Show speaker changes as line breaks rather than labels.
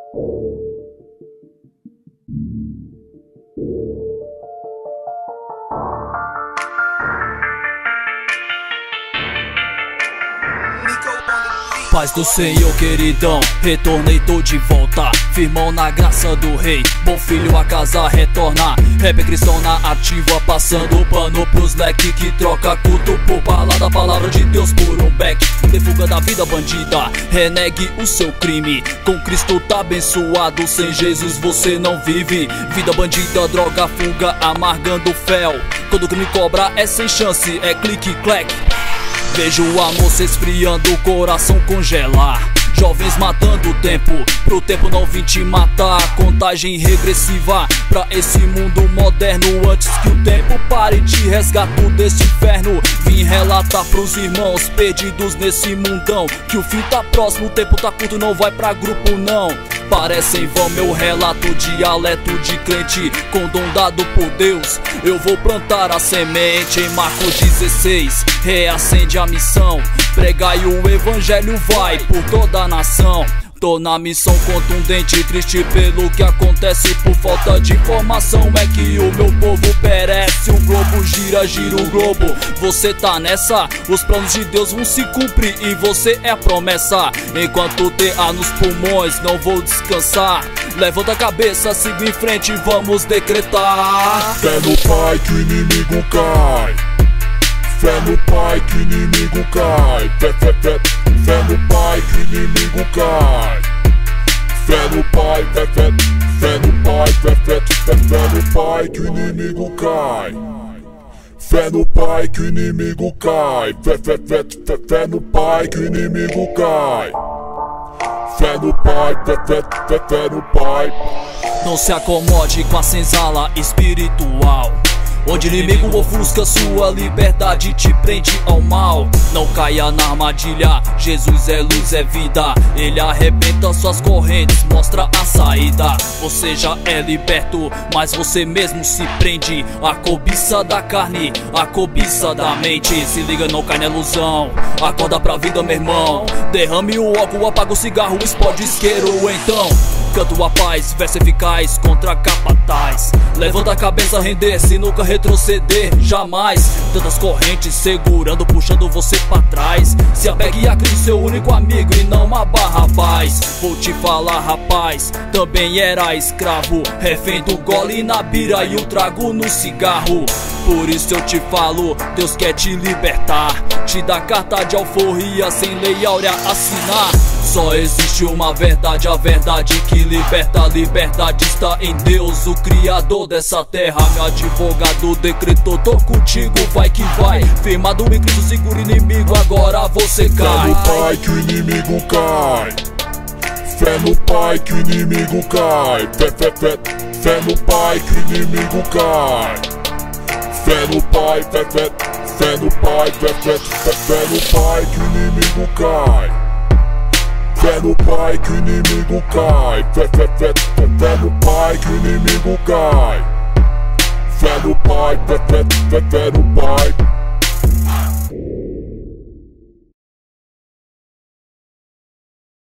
Paz do Senhor, queridão, retornei, tô de volta, firmão na graça do rei, bom filho a casa retornar. Rap cristão na ativa, passando pano pros leque que troca culto por balada, palavra de Deus por um beck. Tem fuga da vida bandida, renegue o seu crime, com Cristo tá abençoado, sem Jesus você não vive. Vida bandida, droga, fuga, amargando fel, quando o crime cobra é sem chance, é clique, clack. Vejo o amor se esfriando, o coração congelar, jovens matando o tempo, pro tempo não vir te matar. Contagem regressiva pra esse mundo moderno, antes que o tempo pare de resgato desse inferno. Vim relatar pros irmãos perdidos nesse mundão, que o fim tá próximo, o tempo tá curto, não vai pra grupo não. Parece em vão meu relato, dialeto de crente, com dom dado por Deus. Eu vou plantar a semente em Marcos 16, reacende a missão, pregai o evangelho, vai por toda a nação. Tô na missão contundente, triste pelo que acontece, por falta de informação é que o meu povo perece. O globo gira, gira o globo, você tá nessa, os planos de Deus vão se cumprir e você é a promessa. Enquanto ter ar nos pulmões, não vou descansar, levanta a cabeça, siga em frente, vamos decretar.
Fé no Pai que o inimigo cai, fé no Pai que o inimigo cai, fé no Pai que o inimigo cai, fé no Pai, fé no Pai, fé no Pai que o inimigo cai, fé no Pai que o inimigo cai, fé no Pai que o inimigo cai, fé no Pai, fé no Pai.
Não se acomode com a senzala espiritual, onde o inimigo ofusca sua liberdade, te prende ao mal. Não caia na armadilha, Jesus é luz, é vida, ele arrebenta suas correntes, mostra a saída. Você já é liberto, mas você mesmo se prende à cobiça da carne, à cobiça da mente. Se liga, não cai na ilusão, acorda pra vida, meu irmão. Derrame o álcool, apaga o cigarro, explode o isqueiro. Então canto a paz, verso eficaz contra capataz. Levanta a cabeça, render-se, nunca retroceder, jamais. Tantas correntes segurando, puxando você pra trás. Se apegue a Cristo, seu único amigo, e não a Barrabás. Vou te falar, rapaz, também era escravo, refém do gole na bira e o trago no cigarro. Por isso eu te falo, Deus quer te libertar, te dá carta de alforria sem lei áurea assinar. Só existe uma verdade, a verdade que liberta. A liberdade está em Deus, o Criador dessa terra. Meu advogado decretou, tô contigo, vai que vai. Firmado em Cristo, segura inimigo, agora você cai.
Fé no Pai que o inimigo cai, fé no Pai que o inimigo cai, fé no Pai que o inimigo cai, fé no Pai, fé no Pai, fé no Pai que o inimigo cai, fé no Pai que o inimigo cai, fé no Pai que o inimigo cai, fé no Pai, fé no Pai.